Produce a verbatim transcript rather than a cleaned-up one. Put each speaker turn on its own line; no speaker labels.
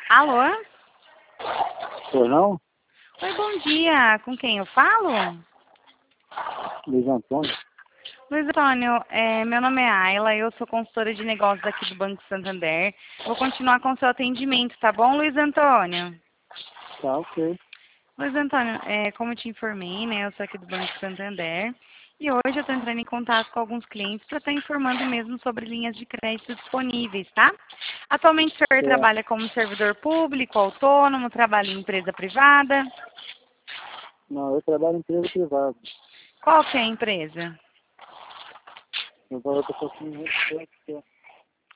Alô?
Pois não?
Oi, bom dia. Com quem eu falo?
Luiz Antônio.
Luiz Antônio, é, meu nome é Ayla, eu sou consultora de negócios aqui do Banco Santander. Vou continuar com o seu atendimento, tá bom, Luiz Antônio?
Tá, ok.
Luiz Antônio, é, como eu te informei, né, eu sou aqui do Banco Santander e hoje eu estou entrando em contato com alguns clientes para estar informando mesmo sobre linhas de crédito disponíveis, tá? Atualmente o senhor
É.
trabalha como servidor público, autônomo, trabalha em empresa privada?
Não, eu trabalho em empresa privada.
Qual que é a empresa?
Eu vou para o